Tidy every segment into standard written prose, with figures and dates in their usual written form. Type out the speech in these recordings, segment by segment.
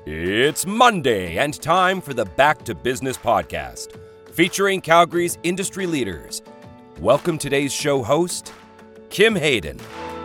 It's Monday and time for the Back to Business podcast, featuring Calgary's industry leaders. Welcome today's show host, Kim Hayden.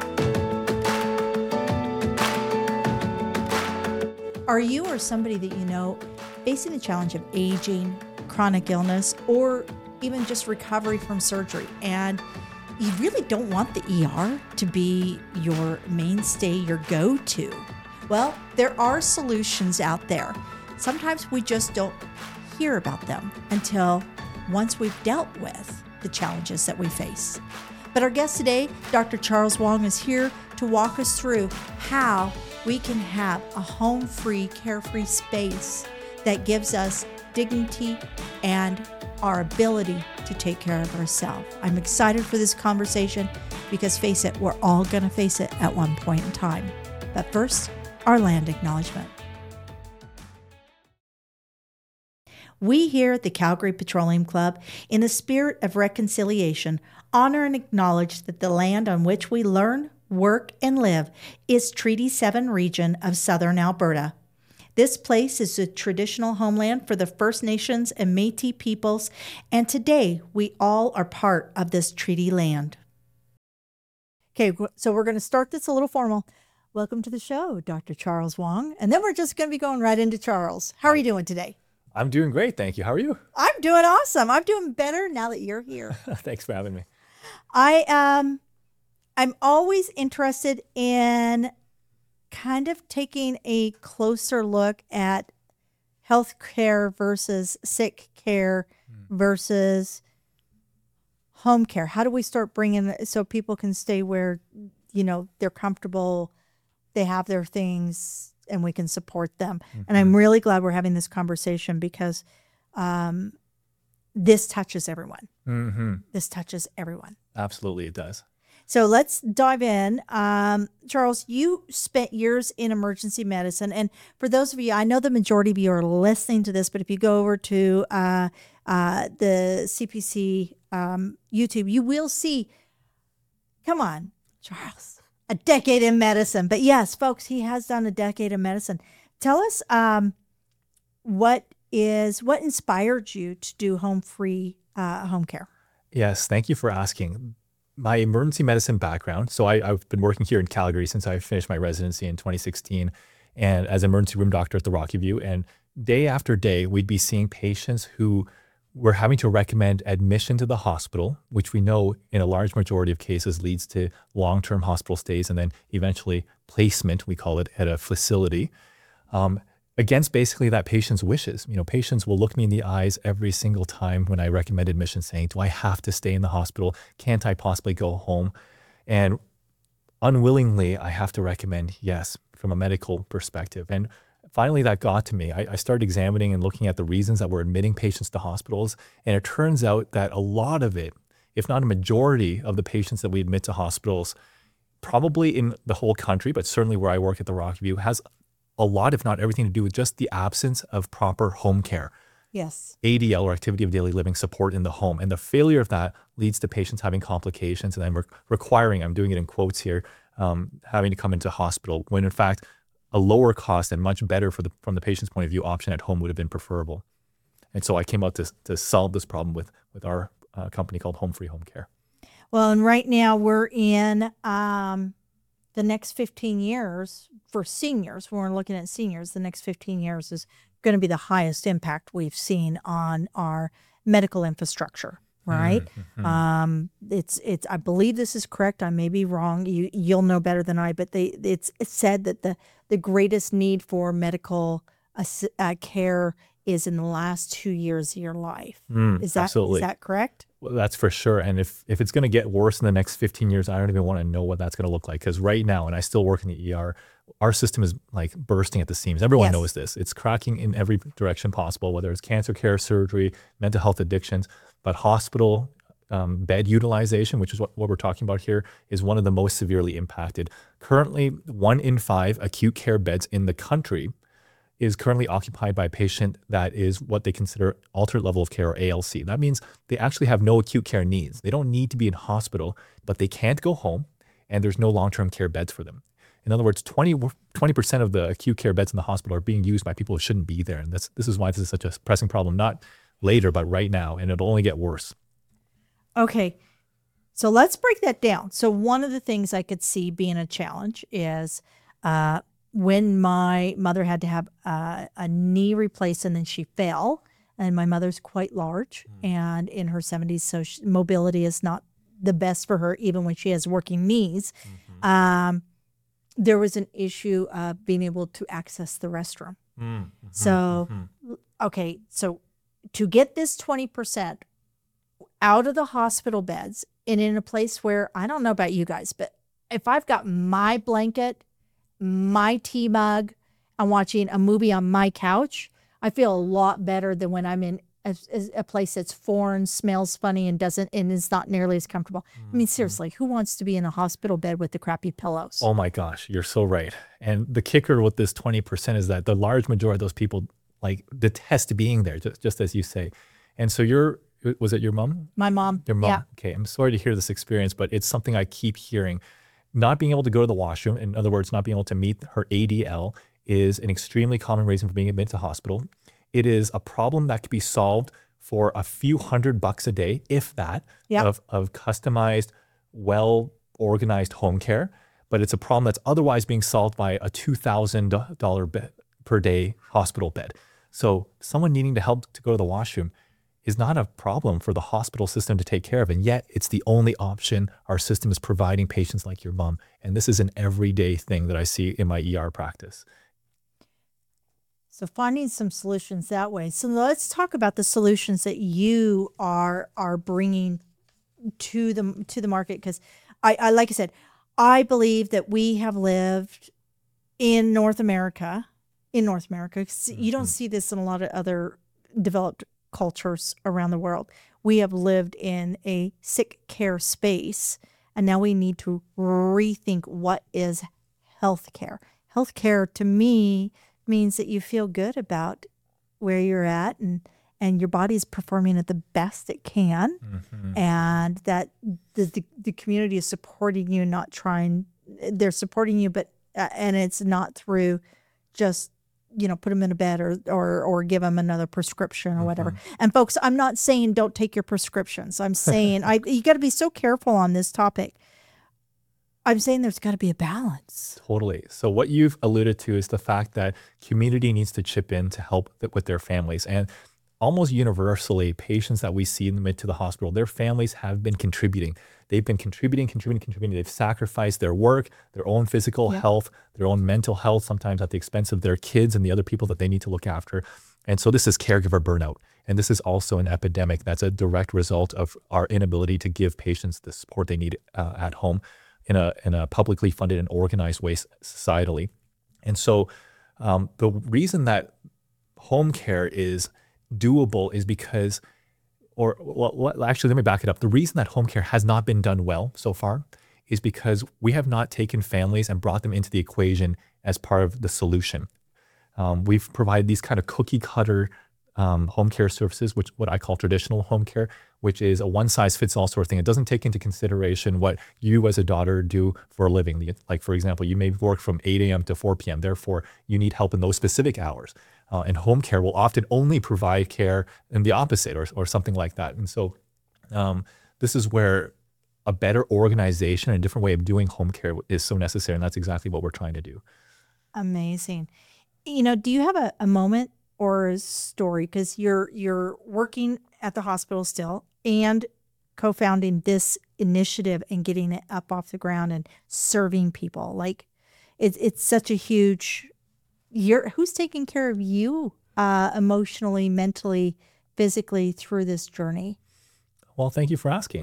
Are you or somebody that you know facing the challenge of aging, chronic illness, or even just recovery from surgery, and you really don't want the ER to be your mainstay, your go-to? Well, there are solutions out there. Sometimes we just don't hear about them until once we've dealt with the challenges that we face. But our guest today, Dr. Charles Wong, is here to walk us through how we can have a home-free, carefree space that gives us dignity and our ability to take care of ourselves. I'm excited for this conversation because, face it, we're all going to face it at one point in time. But first, our land acknowledgement. We here at the Calgary Petroleum Club, in the spirit of reconciliation, honor and acknowledge that the land on which we learn, work, and live is Treaty 7 region of southern Alberta. This place is the traditional homeland for the First Nations and Métis peoples, and today we all are part of this treaty land. Okay, so we're going to start this a little formal. Welcome to the show, Dr. Charles Wong. And then we're just going to be going right into Charles. How are you doing today? I'm doing great, thank you. How are you? I'm doing awesome. I'm doing better now that you're here. Thanks for having me. I'm always interested in kind of taking a closer look at healthcare versus sick care versus home care. How do we start bringing so people can stay where, you know, they're comfortable, they have their things, and we can support them. Mm-hmm. And I'm really glad we're having this conversation because this touches everyone. Mm-hmm. This touches everyone. Absolutely, it does. So let's dive in. Charles, you spent years in emergency medicine. And for those of you, I know the majority of you are listening to this, but if you go over to the CPC YouTube, you will see, come on, Charles, a decade in medicine. But yes, folks, he has done a decade in medicine. Tell us what inspired you to do home-free home care? Yes, thank you for asking. My emergency medicine background, so I've been working here in Calgary since I finished my residency in 2016 and as an emergency room doctor at the Rocky View. And day after day, we'd be seeing patients who were having to recommend admission to the hospital, which we know in a large majority of cases leads to long-term hospital stays and then eventually placement, we call it, at a facility, against basically that patient's wishes. You know, patients will look me in the eyes every single time when I recommend admission saying, do I have to stay in the hospital? Can't I possibly go home? And unwillingly, I have to recommend yes from a medical perspective. And finally, that got to me. I started examining and looking at the reasons that were admitting patients to hospitals. And it turns out that a lot of it, if not a majority of the patients that we admit to hospitals, probably in the whole country, but certainly where I work at the Rocky View, has a lot, if not everything, to do with just the absence of proper home care. Yes. ADL, or activity of daily living support in the home. And the failure of that leads to patients having complications and then requiring, I'm doing it in quotes here, having to come into hospital when in fact a lower cost and much better from the patient's point of view option at home would have been preferable. And so I came out to solve this problem with our company called Home Free Home Care. Well, and right now we're in the next 15 years for seniors. When we're looking at seniors, the next 15 years is going to be the highest impact we've seen on our medical infrastructure. Right? Mm-hmm. It's. I believe this is correct. I may be wrong. You'll know better than I. But it's said that the greatest need for medical care is in the last 2 years of your life. Is that correct? Well, that's for sure. And if it's going to get worse in the next 15 years, I don't even want to know what that's going to look like. Because right now, and I still work in the ER, our system is like bursting at the seams. Everyone knows this. It's cracking in every direction possible, whether it's cancer care, surgery, mental health addictions. But hospital bed utilization, which is what we're talking about here, is one of the most severely impacted. Currently, 1 in 5 acute care beds in the country is currently occupied by a patient that is what they consider alternate level of care, or ALC. That means they actually have no acute care needs. They don't need to be in hospital, but they can't go home, and there's no long-term care beds for them. In other words, 20% of the acute care beds in the hospital are being used by people who shouldn't be there. And this is why this is such a pressing problem, not later, but right now, and it'll only get worse. Okay, so let's break that down. So one of the things I could see being a challenge is when my mother had to have a knee replaced and then she fell, and my mother's quite large and in her 70s, so mobility is not the best for her, even when she has working knees. There was an issue of being able to access the restroom. So, okay, so to get this 20% out of the hospital beds and in a place where, I don't know about you guys, but if I've got my blanket, my tea mug, I'm watching a movie on my couch, I feel a lot better than when I'm in a place that's foreign, smells funny, and is not nearly as comfortable. I mean, seriously, who wants to be in a hospital bed with the crappy pillows? Oh my gosh, you're so right. And the kicker with this 20% is that the large majority of those people like detest being there, just as you say. And so was it your mom? My mom. Your mom. Yeah. Okay, I'm sorry to hear this experience, but it's something I keep hearing. Not being able to go to the washroom, in other words, not being able to meet her ADL, is an extremely common reason for being admitted to hospital. It is a problem that could be solved for a few $100 a day, if that, of customized, well-organized home care. But it's a problem that's otherwise being solved by a $2,000 bed per day hospital bed. So someone needing to help to go to the washroom is not a problem for the hospital system to take care of. And yet it's the only option our system is providing patients like your mom. And this is an everyday thing that I see in my ER practice. So finding some solutions that way. So let's talk about the solutions that you are bringing to the market, because I like I said, I believe that we have lived in North America. You don't see this in a lot of other developed cultures around the world. We have lived in a sick care space, and now we need to rethink what is healthcare. Healthcare to me means that you feel good about where you're at and your body is performing at the best it can, and that the community is supporting you, they're supporting you, but and it's not through just, put them in a bed or give them another prescription or whatever. And folks, I'm not saying don't take your prescriptions. I'm saying you got to be so careful on this topic. I'm saying there's got to be a balance. Totally. So what you've alluded to is the fact that community needs to chip in to help with their families. And almost universally, patients that we see admitted to the hospital, their families have been contributing. They've been contributing. They've sacrificed their work, their own physical health, their own mental health, sometimes at the expense of their kids and the other people that they need to look after. And so this is caregiver burnout. And this is also an epidemic that's a direct result of our inability to give patients the support they need at home in a publicly funded and organized way societally. And so the reason that home care is doable is because, actually, let me back it up. The reason that home care has not been done well so far is because we have not taken families and brought them into the equation as part of the solution. We've provided these kind of cookie cutter home care services, which what I call traditional home care, which is a one-size-fits-all sort of thing. It doesn't take into consideration what you as a daughter do for a living. Like, for example, you may work from 8 a.m. to 4 p.m. Therefore, you need help in those specific hours. And home care will often only provide care in the opposite or something like that. And so this is where a better organization and a different way of doing home care is so necessary. And that's exactly what we're trying to do. Amazing. Do you have a moment or a story, because you're working at the hospital still and co-founding this initiative and getting it up off the ground and serving people? Like, it's such a huge. Who's taking care of you emotionally, mentally, physically through this journey? Well, thank you for asking.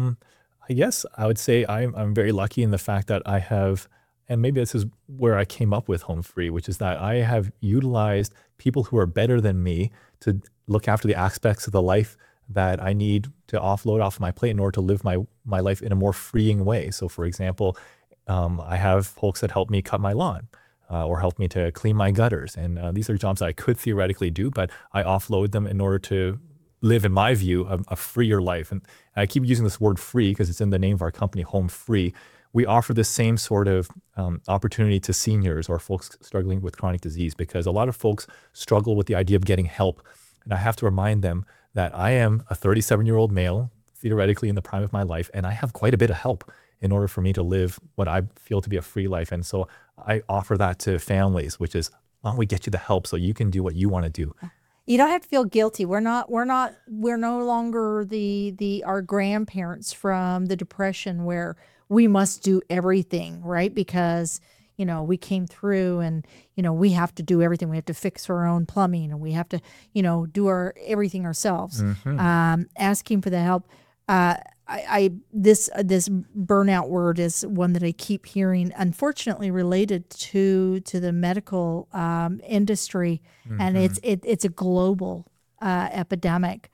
I guess I would say I'm very lucky in the fact that I have, and maybe this is where I came up with Home Free, which is that I have utilized people who are better than me to look after the aspects of the life that I need to offload off my plate in order to live my life in a more freeing way. So for example, I have folks that help me cut my lawn or help me to clean my gutters. And these are jobs that I could theoretically do, but I offload them in order to live, in my view, a freer life. And I keep using this word free because it's in the name of our company, Home Free. we offer the same sort of opportunity to seniors or folks struggling with chronic disease, because a lot of folks struggle with the idea of getting help. And I have to remind them that I am a 37-year-old male, theoretically in the prime of my life, and I have quite a bit of help in order for me to live what I feel to be a free life. And so I offer that to families, which is, why don't we get you the help so you can do what you want to do? You don't have to feel guilty. We're no longer our grandparents from the Depression where we must do everything, right? Because, we came through and, we have to do everything. We have to fix our own plumbing and we have to, do everything ourselves. Asking for the help. This burnout word is one that I keep hearing, unfortunately related to the medical industry, and it's a global epidemic.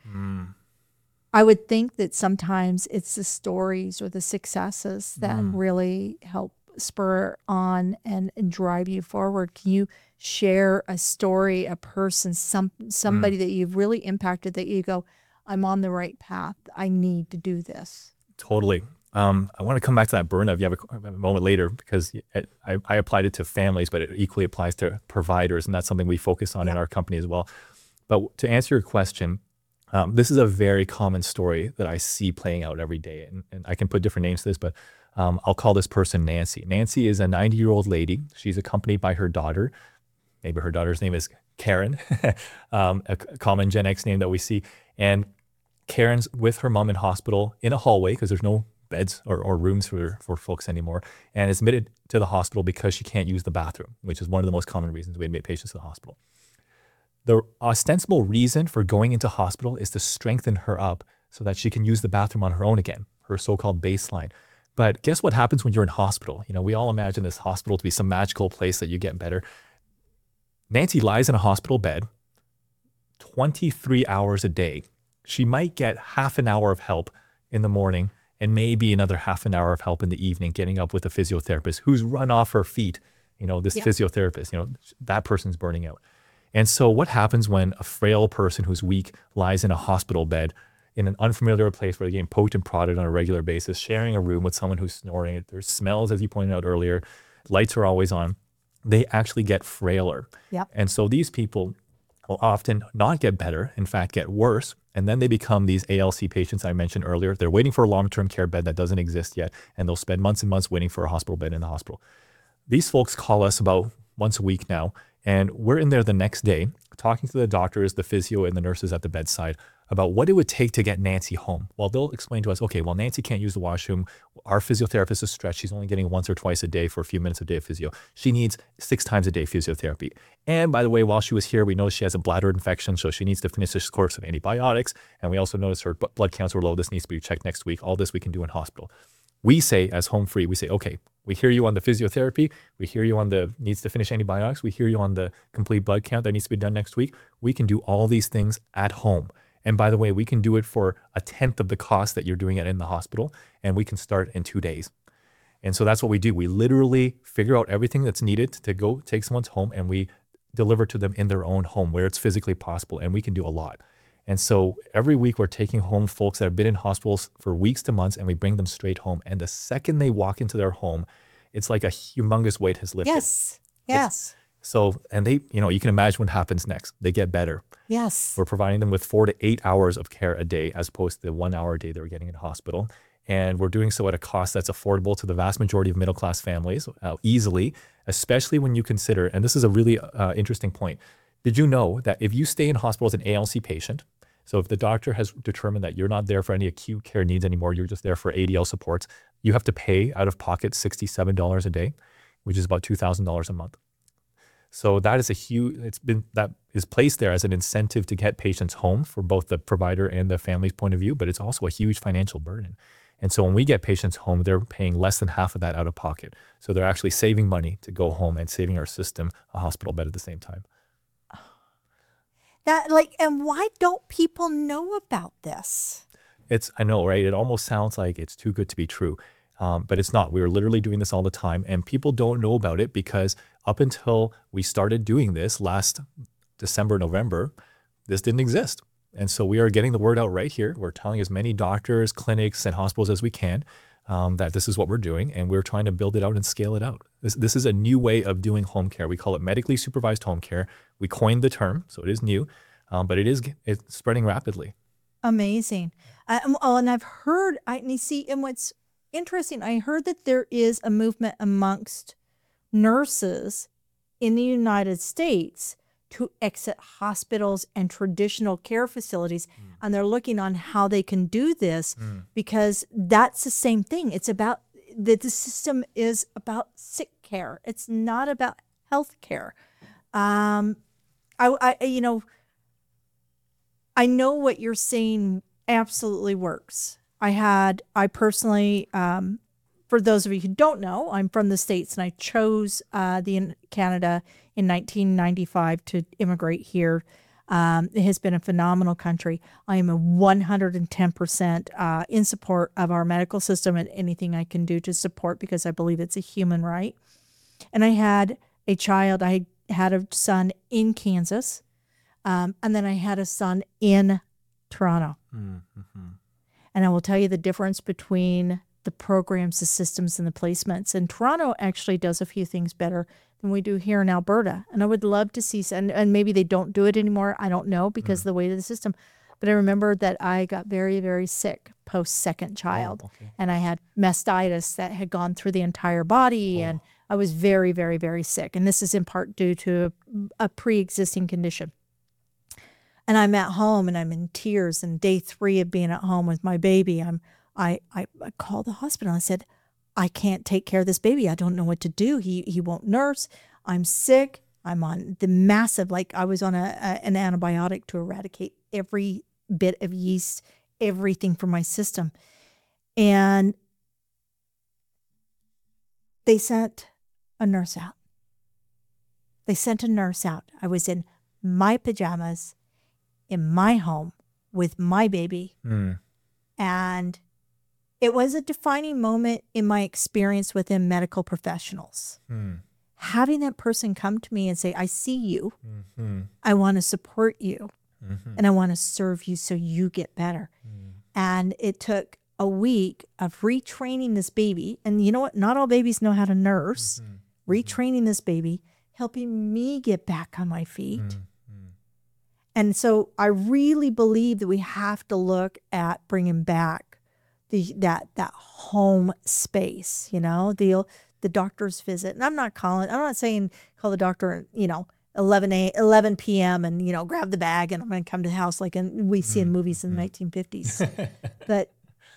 I would think that sometimes it's the stories or the successes that really help spur on and drive you forward. Can you share a story, a person, somebody that you've really impacted that you go, I'm on the right path. I need to do this. Totally. I want to come back to that burnout if you have a moment later, because I applied it to families, but it equally applies to providers. And that's something we focus on in our company as well. But to answer your question, this is a very common story that I see playing out every day. And I can put different names to this, but I'll call this person Nancy. Nancy is a 90-year-old lady. She's accompanied by her daughter. Maybe her daughter's name is Karen, a common Gen X name that we see. And Karen's with her mom in hospital in a hallway because there's no beds or rooms for folks anymore, and is admitted to the hospital because she can't use the bathroom, which is one of the most common reasons we admit patients to the hospital. The ostensible reason for going into hospital is to strengthen her up so that she can use the bathroom on her own again, her so-called baseline. But guess what happens when you're in hospital? We all imagine this hospital to be some magical place that you get better. Nancy lies in a hospital bed 23 hours a day. She might get half an hour of help in the morning and maybe another half an hour of help in the evening, getting up with a physiotherapist who's run off her feet. Physiotherapist, that person's burning out. And so what happens when a frail person who's weak lies in a hospital bed in an unfamiliar place where they're getting poked and prodded on a regular basis, sharing a room with someone who's snoring? There's smells, as you pointed out earlier. Lights are always on. They actually get frailer. Yep. And so these people will often not get better, in fact, get worse. And then they become these ALC patients I mentioned earlier. They're waiting for a long-term care bed that doesn't exist yet, and they'll spend months and months waiting for a hospital bed in the hospital. These folks call us about once a week now, and we're in there the next day talking to the doctors, the physio, and the nurses at the bedside about what it would take to get Nancy home. Well, they'll explain to us, okay, well, Nancy can't use the washroom. Our physiotherapist is stretched. She's only getting once or twice a day for a few minutes a day of physio. She needs 6 times a day physiotherapy. And by the way, while she was here, we noticed she has a bladder infection, so she needs to finish this course of antibiotics. And we also noticed her blood counts were low. This needs to be checked next week. All this we can do in hospital. We say, as Home Free, we say, okay, we hear you on the physiotherapy. We hear you on the needs to finish antibiotics. We hear you on the complete blood count that needs to be done next week. We can do all these things at home. And by the way, we can do it for 1/10 of the cost that you're doing it in the hospital, and we can start in 2 days. And so that's what we do. We literally figure out everything that's needed to go take someone's home, and we deliver to them in their own home where it's physically possible, and we can do a lot. And so every week we're taking home folks that have been in hospitals for weeks to months, and we bring them straight home. And the second they walk into their home, it's like a humongous weight has lifted. Yes. So, and they, you can imagine what happens next. They get better. Yes. We're providing them with 4 to 8 hours of care a day, as opposed to the 1 hour a day they were getting in hospital. And we're doing so at a cost that's affordable to the vast majority of middle-class families easily, especially when you consider, and this is a really interesting point. Did you know that if you stay in hospital as an ALC patient, so if the doctor has determined that you're not there for any acute care needs anymore, you're just there for ADL supports, you have to pay out of pocket $67 a day, which is about $2,000 a month. So that is that is placed there as an incentive to get patients home for both the provider and the family's point of view, but it's also a huge financial burden. And so when we get patients home, they're paying less than half of that out of pocket. So they're actually saving money to go home and saving our system a hospital bed at the same time. And why don't people know about this? I know, right? It almost sounds like it's too good to be true. But it's not. We're literally doing this all the time, and people don't know about it because up until we started doing this last December, November, this didn't exist. And so we are getting the word out right here. We're telling as many doctors, clinics, and hospitals as we can. that this is what we're doing, and we're trying to build it out and scale it out. This is a new way of doing home care. We call it medically supervised home care. We coined the term, so it is new, but it's spreading rapidly. Amazing. And I've heard, and what's interesting, I heard that there is a movement amongst nurses in the United States to exit hospitals and traditional care facilities. And they're looking on how they can do this because that's the same thing. It's about the system is about sick care. It's not about health care. I know what you're saying absolutely works. I personally, for those of you who don't know, I'm from the States and I chose Canada in 1995 to immigrate here. It has been a phenomenal country. I am a 110% in support of our medical system and anything I can do to support because I believe it's a human right. And I had a son in Kansas, and then I had a son in Toronto. Mm-hmm. And I will tell you the difference between the programs, the systems, and the placements. And Toronto actually does a few things better than we do here in Alberta. And I would love to see, and maybe they don't do it anymore. I don't know because of the weight of the system. But I remember that I got very, very sick post-second child. Oh, okay. And I had mastitis that had gone through the entire body. And I was very, very, very sick. And this is in part due to a pre-existing condition. And I'm at home and I'm in tears. And day 3 of being at home with my baby, I called the hospital and I said, I can't take care of this baby. I don't know what to do. He won't nurse. I'm sick. I'm on the massive, I was on an antibiotic to eradicate every bit of yeast, everything from my system. And they sent a nurse out. I was in my pajamas in my home with my baby. And it was a defining moment in my experience within medical professionals. Having that person come to me and say, I see you, I want to support you, and I want to serve you so you get better. And it took a week of retraining this baby. And you know what? Not all babies know how to nurse. Retraining this baby, helping me get back on my feet. And so I really believe that we have to look at bringing back that home space, the doctor's visit. And I'm not saying call the doctor, 11 p.m. and, grab the bag and I'm going to come to the house like we see in movies in the 1950s. But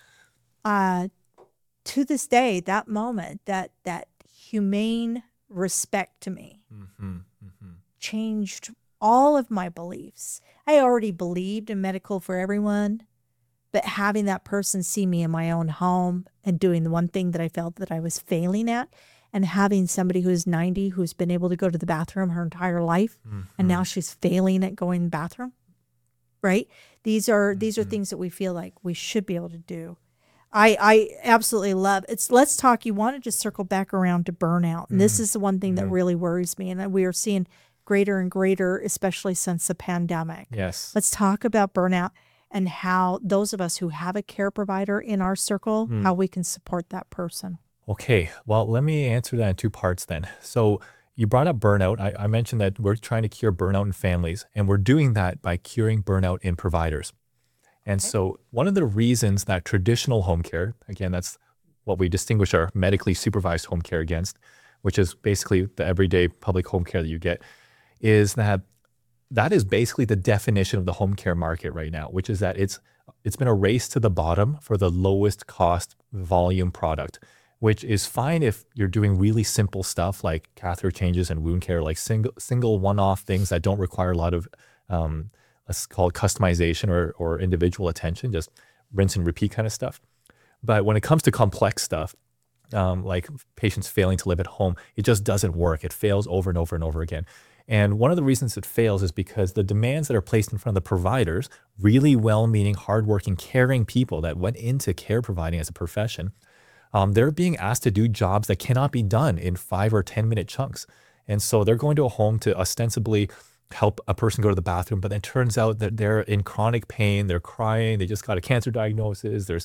to this day, that moment, that humane respect to me changed all of my beliefs. I already believed in medical for everyone, but having that person see me in my own home and doing the one thing that I felt that I was failing at, and having somebody who's 90 who's been able to go to the bathroom her entire life, and now she's failing at going to the bathroom, right? These are things that we feel like we should be able to do. I absolutely love it. Let's talk. You want to just circle back around to burnout, and this is the one thing that really worries me, and we are seeing greater and greater, especially since the pandemic. Yes. Let's talk about burnout and how those of us who have a care provider in our circle, how we can support that person. Okay. Well, let me answer that in 2 parts then. So you brought up burnout. I mentioned that we're trying to cure burnout in families, and we're doing that by curing burnout in providers. And so one of the reasons that traditional home care, again, that's what we distinguish our medically supervised home care against, which is basically the everyday public home care that you get, is that is basically the definition of the home care market right now, which is that it's been a race to the bottom for the lowest cost volume product, which is fine if you're doing really simple stuff like catheter changes and wound care, like single one-off things that don't require a lot of, let's call it customization or individual attention, just rinse and repeat kind of stuff. But when it comes to complex stuff, like patients failing to live at home, it just doesn't work. It fails over and over and over again. And one of the reasons it fails is because the demands that are placed in front of the providers, really well-meaning, hardworking, caring people that went into care providing as a profession, they're being asked to do jobs that cannot be done in 5 or 10-minute chunks. And so they're going to a home to ostensibly help a person go to the bathroom, but then it turns out that they're in chronic pain, they're crying, they just got a cancer diagnosis, there's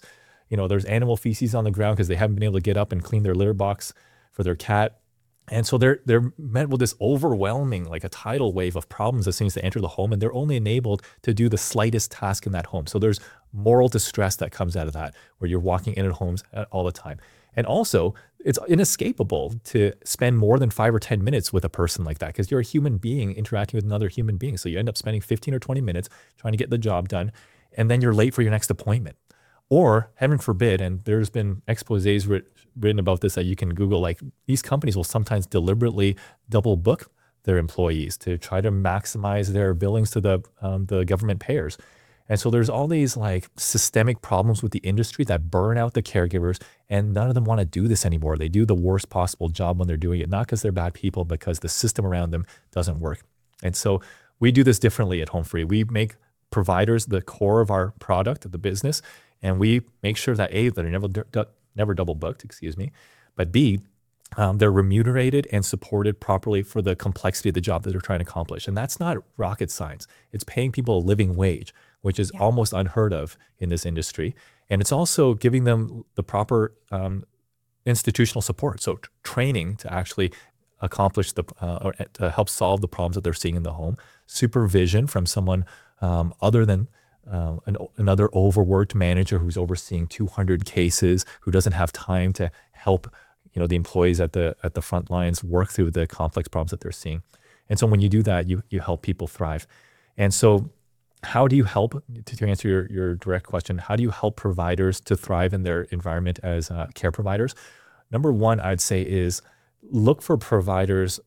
there's animal feces on the ground because they haven't been able to get up and clean their litter box for their cat. And so they're met with this overwhelming, like a tidal wave of problems as soon as they enter the home, and they're only enabled to do the slightest task in that home. So there's moral distress that comes out of that, where you're walking in at homes all the time. And also, it's inescapable to spend more than 5 or 10 minutes with a person like that, because you're a human being interacting with another human being. So you end up spending 15 or 20 minutes trying to get the job done, and then you're late for your next appointment. Or, heaven forbid, and there's been exposés written about this that you can Google, like these companies will sometimes deliberately double book their employees to try to maximize their billings to the government payers. And so there's all these like systemic problems with the industry that burn out the caregivers, and none of them want to do this anymore. They do the worst possible job when they're doing it, not because they're bad people, because the system around them doesn't work. And so we do this differently at Home Free. We make providers the core of our product, the business, and we make sure that A, they're never double booked, but B, they're remunerated and supported properly for the complexity of the job that they're trying to accomplish. And that's not rocket science. It's paying people a living wage, which is almost unheard of in this industry. And it's also giving them the proper institutional support. So training to actually accomplish or to help solve the problems that they're seeing in the home, supervision from someone other than another overworked manager who's overseeing 200 cases, who doesn't have time to help the employees at the front lines work through the complex problems that they're seeing. And so when you do that, you help people thrive. And so how do you help, to answer your direct question, how do you help providers to thrive in their environment as care providers? Number one, I'd say, is look for providers.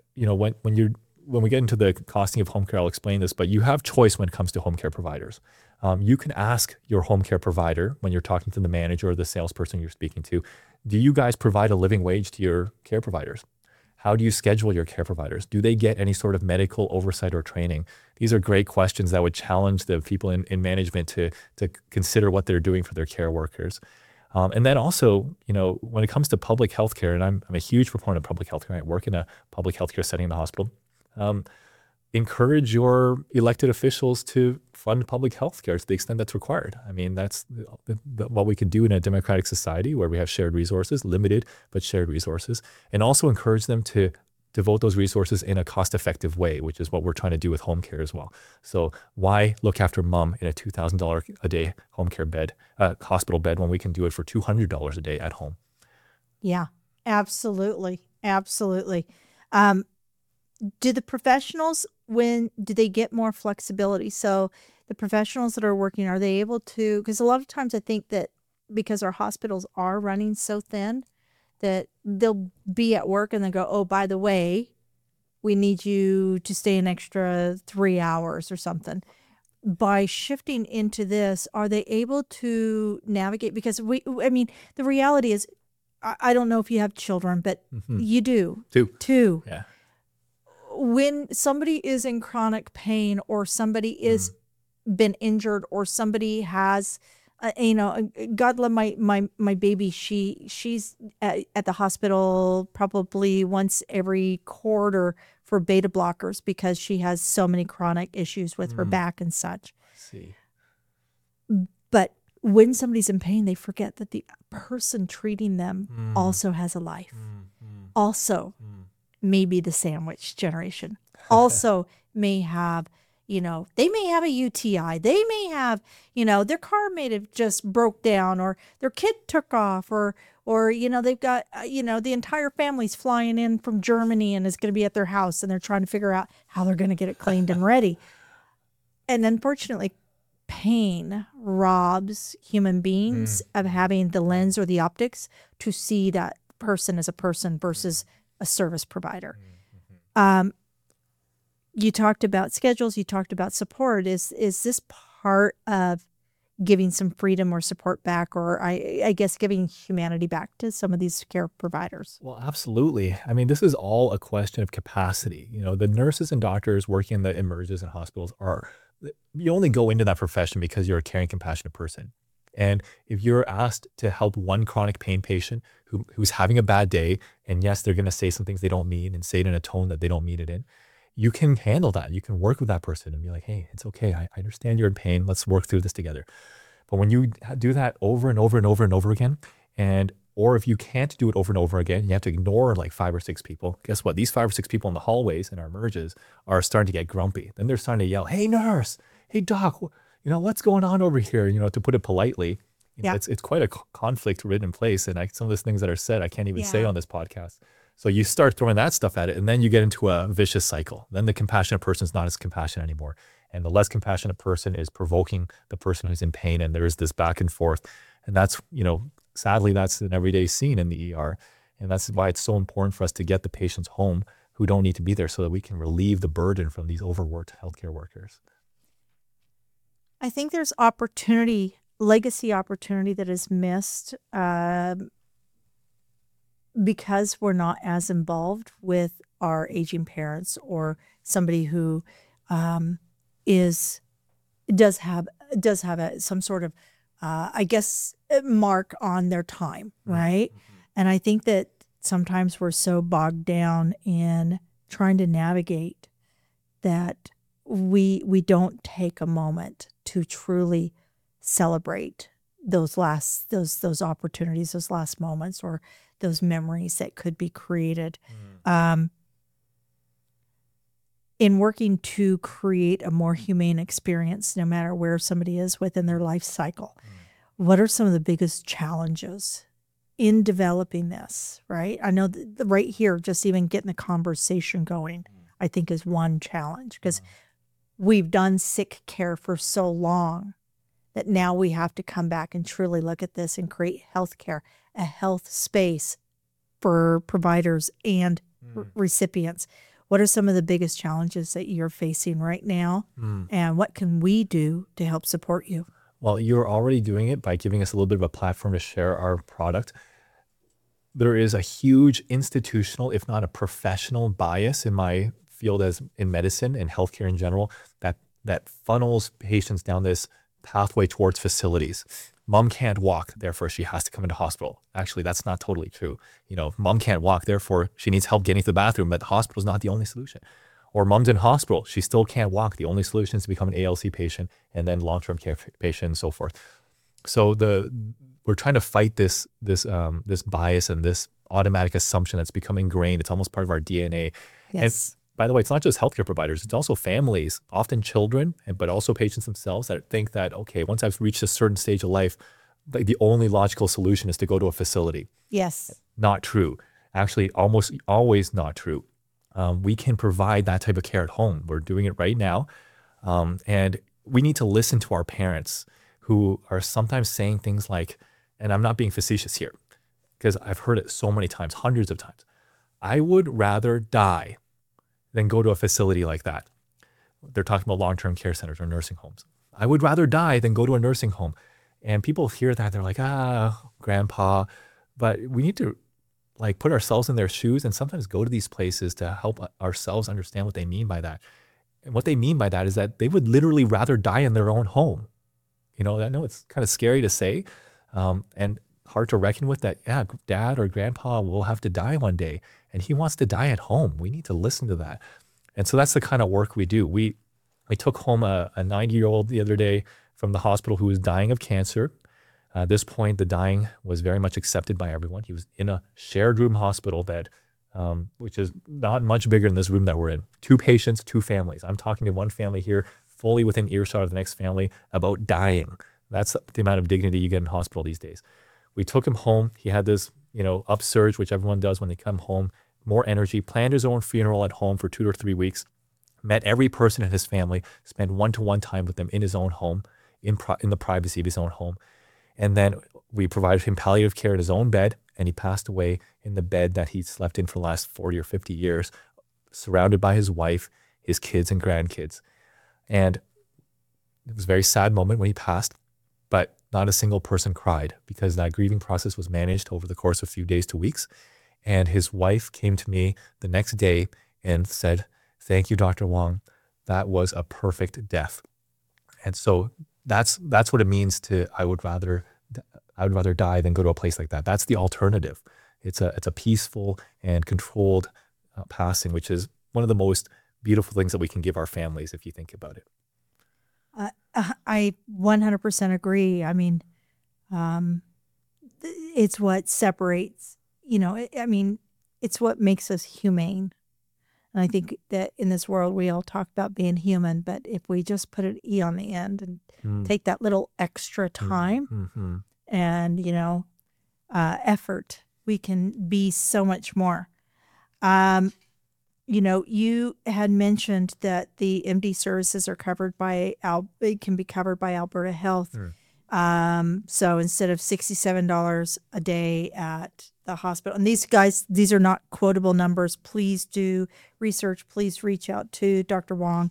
When we get into the costing of home care, I'll explain this, but you have choice when it comes to home care providers. You can ask your home care provider, when you're talking to the manager or the salesperson you're speaking to, do you guys provide a living wage to your care providers? How do you schedule your care providers? Do they get any sort of medical oversight or training? These are great questions that would challenge the people in management to consider what they're doing for their care workers. And then also, when it comes to public healthcare, and I'm a huge proponent of public healthcare. I work in a public healthcare setting in the hospital. Encourage your elected officials to fund public health care to the extent that's required. I mean, that's what we can do in a democratic society where we have shared resources, limited but shared resources, and also encourage them to devote those resources in a cost-effective way, which is what we're trying to do with home care as well. So why look after mom in a $2,000 a day home care bed, hospital bed, when we can do it for $200 a day at home? Yeah, absolutely. Absolutely. Do the professionals, do they get more flexibility? So the professionals that are working, are they able to, because a lot of times I think that because our hospitals are running so thin, that they'll be at work and they'll go, oh, by the way, we need you to stay an extra 3 hours or something. By shifting into this, are they able to navigate? Because the reality is, I don't know if you have children, but you do. Two. Yeah. When somebody is in chronic pain, or somebody is been injured, or somebody has, God love my baby. She's at the hospital probably once every quarter for beta blockers because she has so many chronic issues with her back and such. I see. But when somebody's in pain, they forget that the person treating them also has a life. Also may be the sandwich generation. Also may have, they may have a UTI. They may have, their car may have just broke down, or their kid took off, or they've got, the entire family's flying in from Germany and is going to be at their house, and they're trying to figure out how they're going to get it cleaned and ready. And unfortunately, pain robs human beings of having the lens or the optics to see that person as a person versus a service provider. You talked about schedules, you talked about support. Is this part of giving some freedom or support back, or I guess giving humanity back to some of these care providers? Well, absolutely. I mean, this is all a question of capacity. The nurses and doctors working in the emergencies and hospitals you only go into that profession because you're a caring, compassionate person. And if you're asked to help one chronic pain patient who's having a bad day, and yes, they're going to say some things they don't mean and say it in a tone that they don't mean it in, you can handle that. You can work with that person and be like, hey, it's okay. I understand you're in pain. Let's work through this together. But when you do that over and over and over and over again, or if you can't do it over and over again, you have to ignore like 5 or 6 people. Guess what? These 5 or 6 people in the hallways in our merges are starting to get grumpy. Then they're starting to yell, "Hey nurse, hey doc, what's going on over here?" To put it politely. It's quite a conflict-ridden place, and some of those things that are said I can't even say on this podcast. So you start throwing that stuff at it, and then you get into a vicious cycle. Then the compassionate person is not as compassionate anymore, and the less compassionate person is provoking the person who's in pain, and there's this back and forth. And that's, sadly, that's an everyday scene in the ER, and that's why it's so important for us to get the patients home who don't need to be there, so that we can relieve the burden from these overworked healthcare workers. I think there's legacy opportunity that is missed because we're not as involved with our aging parents or somebody who does have some sort of mark on their time, right? Mm-hmm. And I think that sometimes we're so bogged down in trying to navigate that we don't take a moment to truly celebrate those opportunities, those last moments, or those memories that could be created. In working to create a more humane experience, no matter where somebody is within their life cycle. What are some of the biggest challenges in developing this, right? I know that right here, just even getting the conversation going, I think is one challenge, because we've done sick care for so long that now we have to come back and truly look at this and create healthcare, a health space for providers and recipients. What are some of the biggest challenges that you're facing right now? And what can we do to help support you? Well, you're already doing it by giving us a little bit of a platform to share our product. There is a huge institutional, if not a professional bias in my field as in medicine and healthcare in general, that funnels patients down this pathway towards facilities. Mom can't walk, therefore she has to come into hospital. Actually, that's not totally true. Mom can't walk, therefore she needs help getting to the bathroom, but the hospital is not the only solution. Or mom's in hospital, she still can't walk. The only solution is to become an ALC patient and then long-term care patient and so forth. So we're trying to fight this bias and this automatic assumption that's become ingrained. It's almost part of our DNA. Yes. And by the way, it's not just healthcare providers, it's also families, often children, but also patients themselves that think that, okay, once I've reached a certain stage of life, like the only logical solution is to go to a facility. Yes. Not true. Actually, almost always not true. We can provide that type of care at home. We're doing it right now. And we need to listen to our parents who are sometimes saying things like, and I'm not being facetious here, because I've heard it so many times, hundreds of times, "I would rather die than go to a facility like that." They're talking about long-term care centers or nursing homes. "I would rather die than go to a nursing home." And people hear that, they're like, grandpa. But we need to put ourselves in their shoes and sometimes go to these places to help ourselves understand what they mean by that. And what they mean by that is that they would literally rather die in their own home. I know it's kind of scary to say and hard to reckon with that. Yeah, dad or grandpa will have to die one day and he wants to die at home. We need to listen to that. And so that's the kind of work we do. We took home a 90-year-old the other day from the hospital who was dying of cancer. At this point, the dying was very much accepted by everyone. He was in a shared room hospital bed, which is not much bigger than this room that we're in. 2 patients, 2 families. I'm talking to one family here, fully within earshot of the next family, about dying. That's the amount of dignity you get in hospital these days. We took him home. He had this, upsurge, which everyone does when they come home, more energy, planned his own funeral at home for 2 or 3 weeks, met every person in his family, spent one-to-one time with them in his own home, in the privacy of his own home. And then we provided him palliative care in his own bed, and he passed away in the bed that he slept in for the last 40 or 50 years, surrounded by his wife, his kids, and grandkids. And it was a very sad moment when he passed, but not a single person cried because that grieving process was managed over the course of a few days to weeks. And his wife came to me the next day and said, "Thank you, Dr. Wong. That was a perfect death." And so that's what it means to I would rather die than go to a place like that. That's the alternative. It's a peaceful and controlled passing, which is one of the most beautiful things that we can give our families if you think about it. I 100% agree. I mean, it's what separates, it's what makes us humane. And I think that in this world, we all talk about being human, but if we just put an E on the end and take that little extra time and, effort, we can be so much more. You had mentioned that the MD services are covered by, it can be covered by Alberta Health. So instead of $67 a day at the hospital, and these are not quotable numbers. Please do research. Please reach out to Dr. Wong,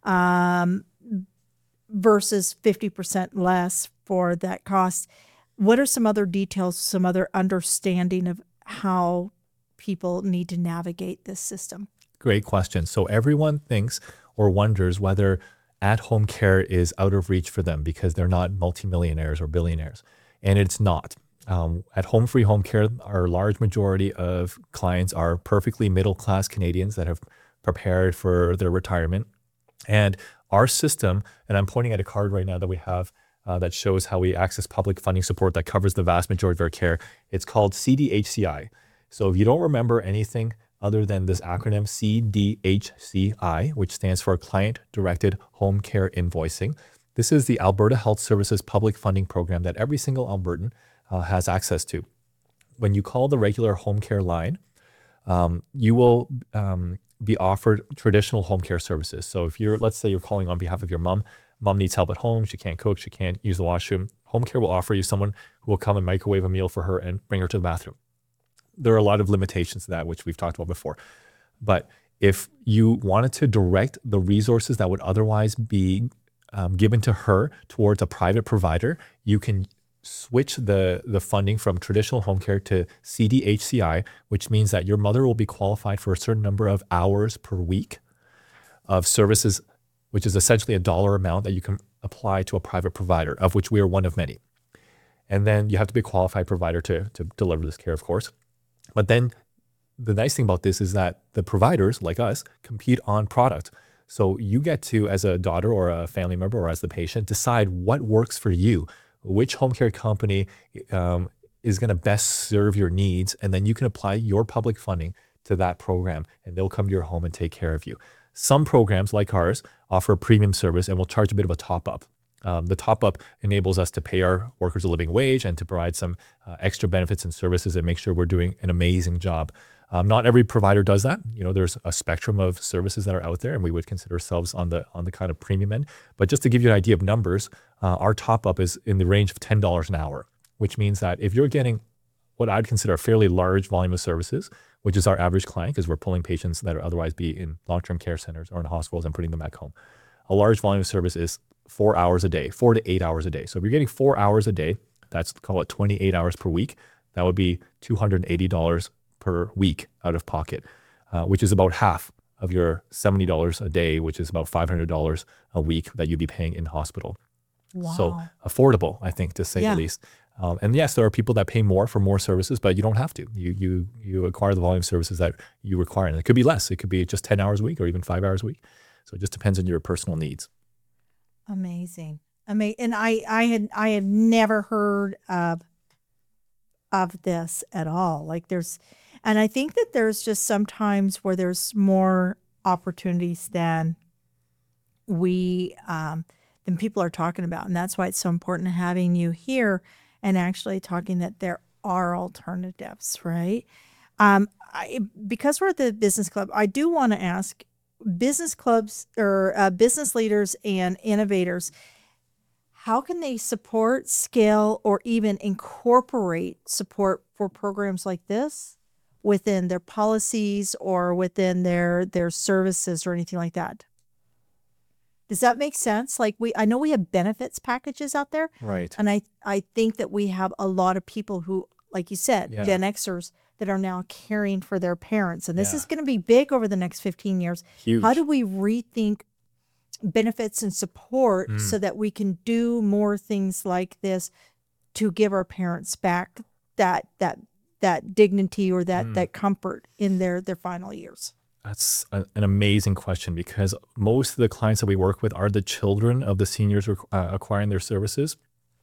versus 50% less for that cost. What are some other details, some other understanding of how people need to navigate this system? Great question. So everyone thinks or wonders whether at-home care is out of reach for them because they're not multimillionaires or billionaires. And it's not. At-home free home care, our large majority of clients are perfectly middle-class Canadians that have prepared for their retirement. And our system, and I'm pointing at a card right now that we have that shows how we access public funding support that covers the vast majority of our care. It's called CDHCI. So if you don't remember anything other than this acronym CDHCI, which stands for Client Directed Home Care Invoicing. This is the Alberta Health Services public funding program that every single Albertan has access to. When you call the regular home care line, you will be offered traditional home care services. So if let's say you're calling on behalf of your mom needs help at home, she can't cook, she can't use the washroom, home care will offer you someone who will come and microwave a meal for her and bring her to the bathroom. There are a lot of limitations to that, which we've talked about before. But if you wanted to direct the resources that would otherwise be given to her towards a private provider, you can switch the funding from traditional home care to CDHCI, which means that your mother will be qualified for a certain number of hours per week of services, which is essentially a dollar amount that you can apply to a private provider, of which we are one of many. And then you have to be a qualified provider to deliver this care, of course. But then the nice thing about this is that the providers, like us, compete on product. So you get to, as a daughter or a family member or as the patient, decide what works for you, which home care company is going to best serve your needs, and then you can apply your public funding to that program, and they'll come to your home and take care of you. Some programs, like ours, offer a premium service and will charge a bit of a top-up. The top-up enables us to pay our workers a living wage and to provide some extra benefits and services and make sure we're doing an amazing job. Not every provider does that. There's a spectrum of services that are out there, and we would consider ourselves on the kind of premium end. But just to give you an idea of numbers, our top-up is in the range of $10 an hour, which means that if you're getting what I'd consider a fairly large volume of services, which is our average client, because we're pulling patients that would otherwise be in long-term care centers or in hospitals and putting them back home. A large volume of service is 4 hours a day, 4 to 8 hours a day. So if you're getting 4 hours a day, that's, call it 28 hours per week, that would be $280 per week out of pocket, which is about half of your $70 a day, which is about $500 a week that you'd be paying in hospital. Wow. So affordable, I think, to say the least. And yes, there are people that pay more for more services, but you don't have to. You acquire the volume of services that you require. And it could be less. It could be just 10 hours a week or even 5 hours a week. So it just depends on your personal needs. Amazing. And I had never heard of this at all. And I think that there's just sometimes where there's more opportunities than people are talking about. And that's why it's so important having you here and actually talking that there are alternatives, right? Because we're at the business club, I do want to ask business clubs or business leaders and innovators, how can they support, scale, or even incorporate support for programs like this within their policies or within their services or anything like that? Does that make sense? I know we have benefits packages out there. Right. And I think that we have a lot of people who, like you said, Gen Xers that are now caring for their parents. And this is going to be big over the next 15 years. Huge. How do we rethink benefits and support so that we can do more things like this to give our parents back that dignity or that comfort in their final years? an amazing question, because most of the clients that we work with are the children of the seniors acquiring our services.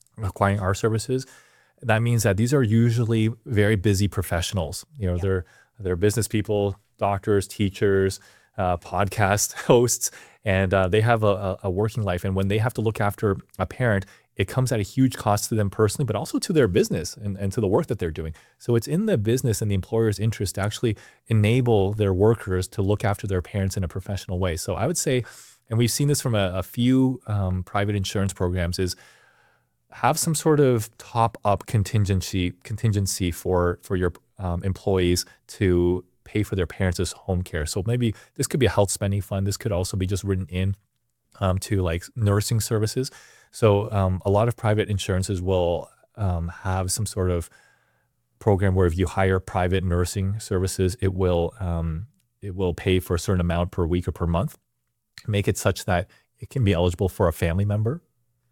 That means that these are usually very busy professionals. They're business people, doctors, teachers, podcast hosts, and they have a working life. And when they have to look after a parent, it comes at a huge cost to them personally, but also to their business and to the work that they're doing. So it's in the business and the employer's interest to actually enable their workers to look after their parents in a professional way. So I would say, and we've seen this from a few private insurance programs, is have some sort of top-up contingency for your employees to pay for their parents' home care. So maybe this could be a health spending fund. This could also be just written in to like nursing services. So a lot of private insurances will have some sort of program where if you hire private nursing services, it will pay for a certain amount per week or per month. Make it such that it can be eligible for a family member.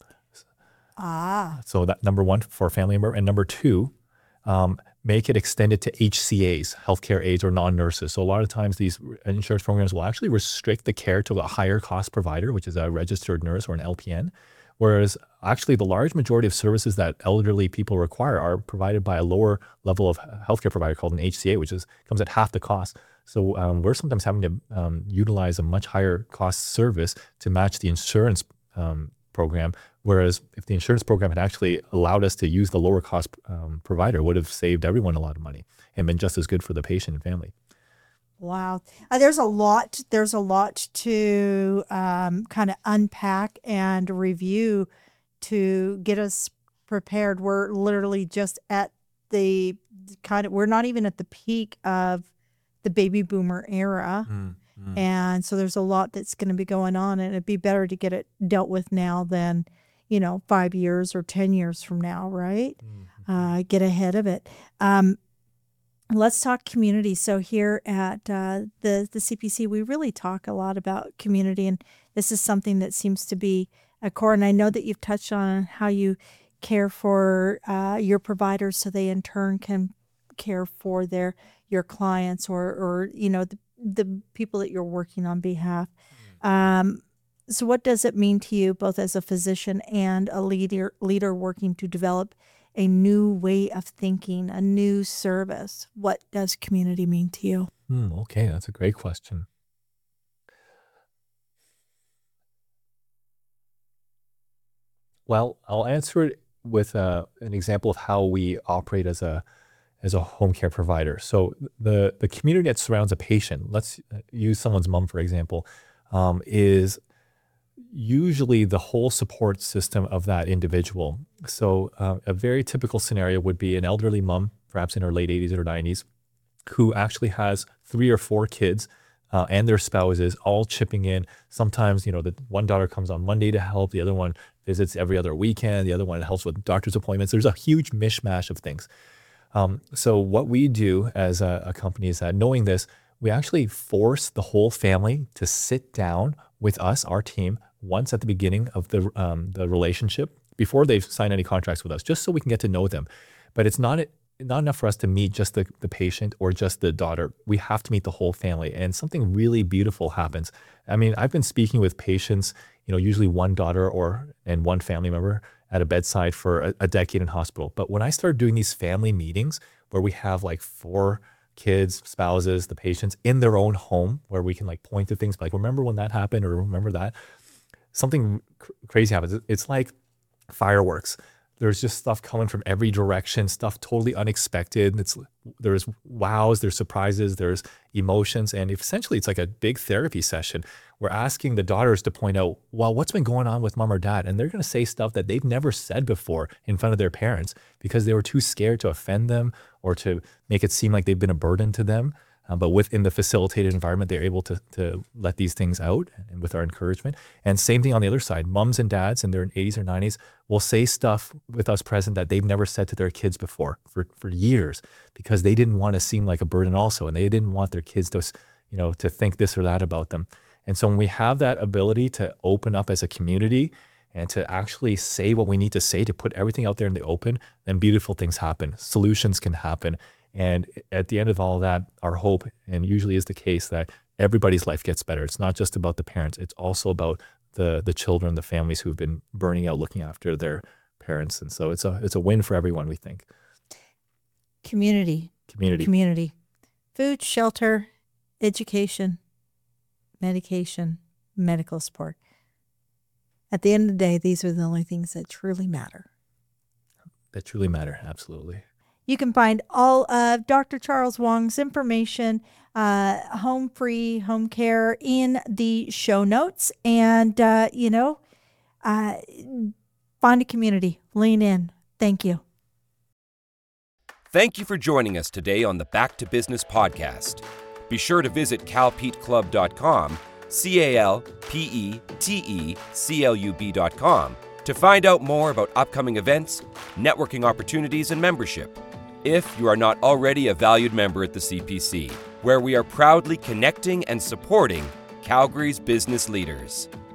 So that number one, for a family member, and number two, make it extended to HCAs, healthcare aides or non-nurses. So a lot of times these insurance programs will actually restrict the care to a higher cost provider, which is a registered nurse or an LPN. Whereas actually the large majority of services that elderly people require are provided by a lower level of healthcare provider called an HCA, which comes at half the cost. So we're sometimes having to utilize a much higher cost service to match the insurance program. Whereas if the insurance program had actually allowed us to use the lower cost provider, it would have saved everyone a lot of money and been just as good for the patient and family. Wow. There's a lot to kind of unpack and review to get us prepared. We're literally just at we're not even at the peak of the baby boomer era. And so there's a lot that's going to be going on, and it'd be better to get it dealt with now than, 5 years or 10 years from now, right? Get ahead of it. Let's talk community. So here at the CPC, we really talk a lot about community, and this is something that seems to be a core. And I know that you've touched on how you care for your providers, so they in turn can care for your clients or the people that you're working on behalf. So what does it mean to you, both as a physician and a leader working to develop a new way of thinking, a new service? What does community mean to you? Okay, that's a great question. Well, I'll answer it with an example of how we operate as a home care provider. So the community that surrounds a patient, let's use someone's mom, for example, is usually the whole support system of that individual. So a very typical scenario would be an elderly mom, perhaps in her late 80s or 90s, who actually has 3 or 4 kids and their spouses all chipping in. Sometimes, the one daughter comes on Monday to help, the other one visits every other weekend, the other one helps with doctor's appointments. There's a huge mishmash of things. So what we do as a company is that, knowing this, we actually force the whole family to sit down with us, our team, once at the beginning of the relationship, before they've signed any contracts with us, just so we can get to know them. But it's not enough for us to meet just the patient or just the daughter. We have to meet the whole family, and something really beautiful happens. I mean, I've been speaking with patients, usually one daughter and one family member at a bedside for a decade in hospital. But when I started doing these family meetings where we have like 4 kids, spouses, the patients in their own home, where we can like point to things like, remember when that happened, or remember that, something crazy happens. It's like fireworks. There's just stuff coming from every direction, stuff totally unexpected. There's wows, there's surprises, there's emotions. And essentially it's like a big therapy session. We're asking the daughters to point out, well, what's been going on with mom or dad? And they're going to say stuff that they've never said before in front of their parents because they were too scared to offend them or to make it seem like they've been a burden to them. But within the facilitated environment, they're able to let these things out, and with our encouragement. And same thing on the other side. Moms and dads in their 80s or 90s will say stuff with us present that they've never said to their kids before for years, because they didn't want to seem like a burden also, and they didn't want their kids to think this or that about them. And so when we have that ability to open up as a community and to actually say what we need to say, to put everything out there in the open, then beautiful things happen. Solutions can happen. And at the end of all that, our hope, and usually is the case, that everybody's life gets better. It's not just about the parents. It's also about the children, the families who've been burning out looking after their parents. And so it's a win for everyone, we think. Community. Food, shelter, education, medication, medical support. At the end of the day, these are the only things that truly matter. That truly matter, absolutely. You can find all of Dr. Charles Wong's information, home care, in the show notes. And, find a community. Lean in. Thank you. Thank you for joining us today on the Back to Business podcast. Be sure to visit calpeteclub.com, CalPeteClub.com, to find out more about upcoming events, networking opportunities, and membership. If you are not already a valued member at the CPC, where we are proudly connecting and supporting Calgary's business leaders.